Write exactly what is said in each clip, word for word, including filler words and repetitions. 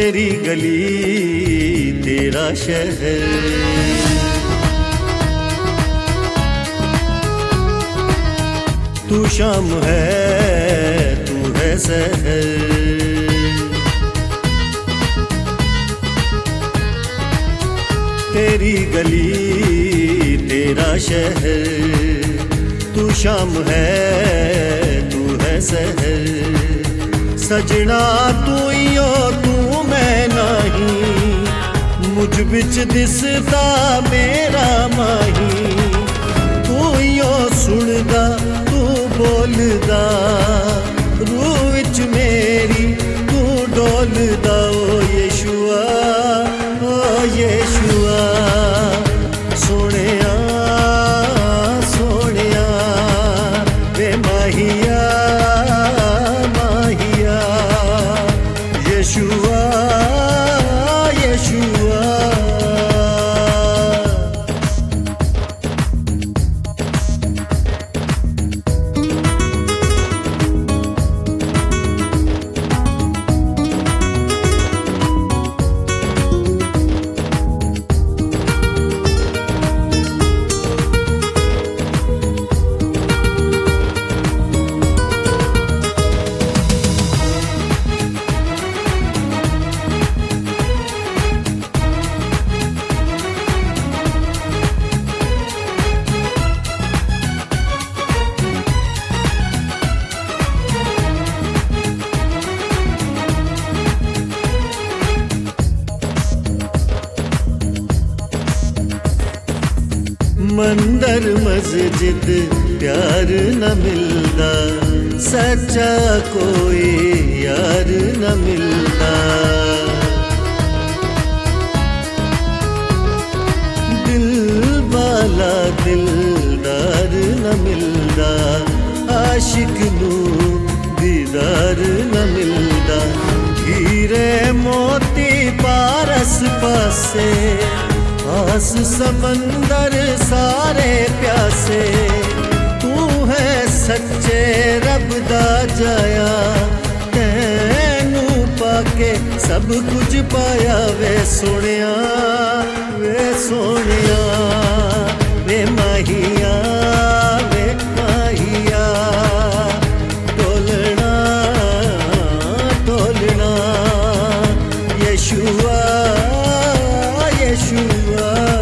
तेरी गली तेरा शहर, तू शाम है तू है सहर। तेरी गली तेरा शहर, तू शाम है तू है सहर। सजना तू यो तू मैं नहीं, मुझ बिच दिसदा मेरा माही। तू यो सुनदा तू बोलदा, रूह विच मेरी तू डोलदा। ओ यीशुआ ओ यीशुआ सोहणिया सोहणिया वे माहिया माहिया। यीशुआ यीशुआ मंदिर मस्जिद प्यार न मिलदा, सच्चा कोई यार न मिलदा। दिल वाला दिलदार न मिलदा, आशिक नू दीदार न मिलदा। हीरे मोती पारस पासे, आस समंदर सारे प्यासे। तू है सच्चे रब दा जाया, तैनू पाके सब कुछ पाया। वे सोहणिया वे सोहणिया वे माहिया वे माहिया। टोलना टोलना यीशुआ यीशुआ।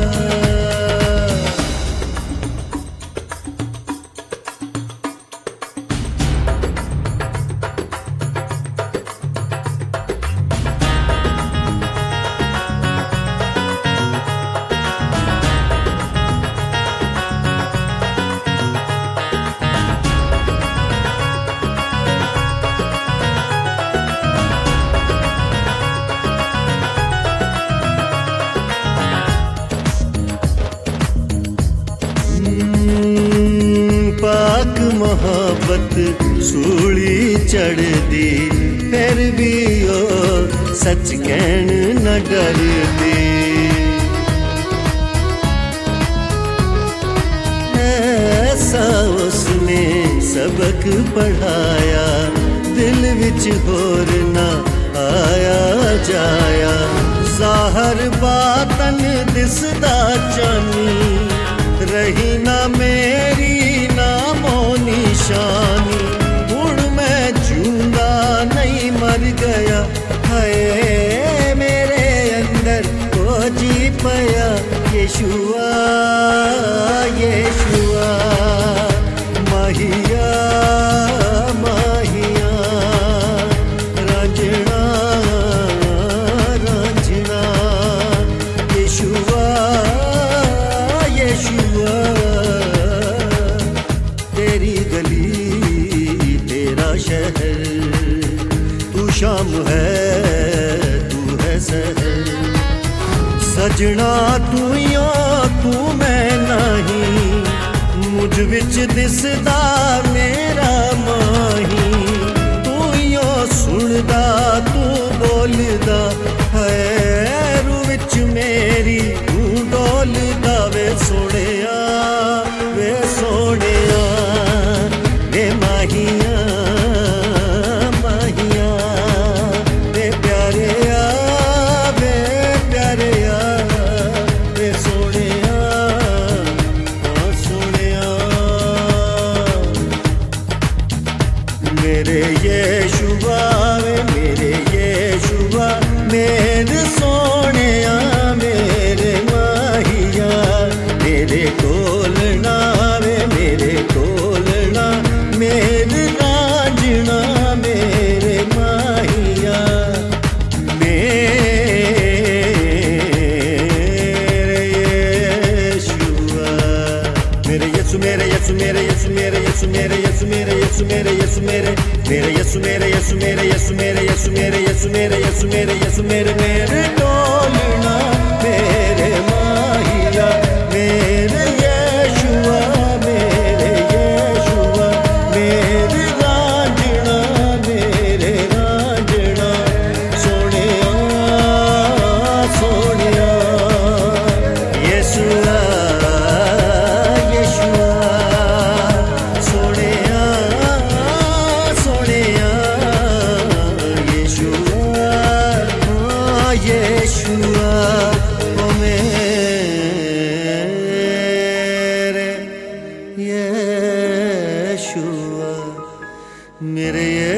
पाक मोहब्बत सूली चढ़ दी, फिर भी ओ सच कहन न डरदी। ऐसा उसने सबक पढ़ाया, दिल विच होर ना आया जाया। ज़ाहर बातन दिसदा चानी, रही ना मेरी नामो निशानी। हुण मैं जिंदा नहीं मर गया, हाय मेरे अंदर ओ जी पया। यीशुआ यीशुआ माहिया माहिया। रांझना रांझना यीशुआ यीशुआ। तेरी गली तेरा शहर, तू शाम है तू है सहर। सजना तू यो तू मैं नहीं, मुझ विच दिसदा मेरा माही। तू यो सुनदा तू बोलदा, है रूह विच मेरी तू डोलदा। वे सोहणिया वे सोहणिया वे माहिया माहिया वे प्यारे आ मेरे यीशुआ वे मेरे यीशुआ मेरे सोहणिया मेरे माहिया मेरे कोल ना वे मेरे कोल ना मेरे रांझणा मेरे माहिया मेरे यीशुआ मेरे यीशु मेरे यीशु मेरे यीशु मेरे यीशु मेरे यीशु मेरे यीशु मेरे यीशु मेरे मेरे यीशु मेरे यीशु मेरे यीशु मेरे यीशु मेरे यीशु मेरे यीशु मेरे यीशु मेरे मेरे डोलना मेरे माहिया मेरे यीशुआ मेरे यीशुआ मेरे रांझणा मेरे रांझणा सोहणिया सोहणिया यीशुआ यीशुआ सोहणिया सोहणिया यीशुआ यीशुआ ओ मेरे यीशुआ मेरे